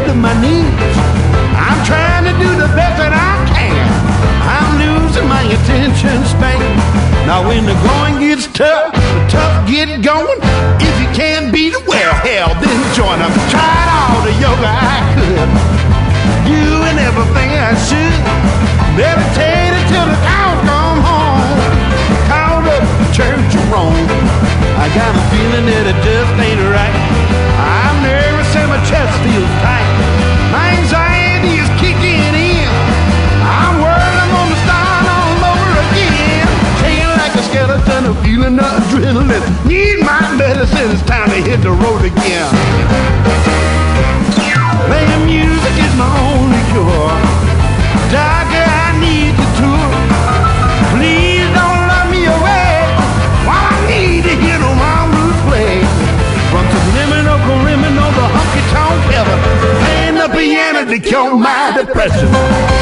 to my knees. I'm trying to do the best that I can. I'm losing my attention span. Now when the going gets tough, the tough get going. If you can't beat it, well, hell, then join them. Tried all the yoga I could, doing everything I should. Meditated till the cows come home. Called up the Church of Rome. I got a feeling that it just ain't right. I'm nervous and my chest feels tight. My anxiety is kicking in. I'm worried I'm gonna start all over again. Shaking like a skeleton, I'm feeling the adrenaline. Need my medicine, it's time to hit the road again. Playing music is my only cure. Doctor, I need the tour. Please don't let me away while I need to hear the wild blues play. From Subliminal, the honky-tonk heaven, playing the piano to cure my depression.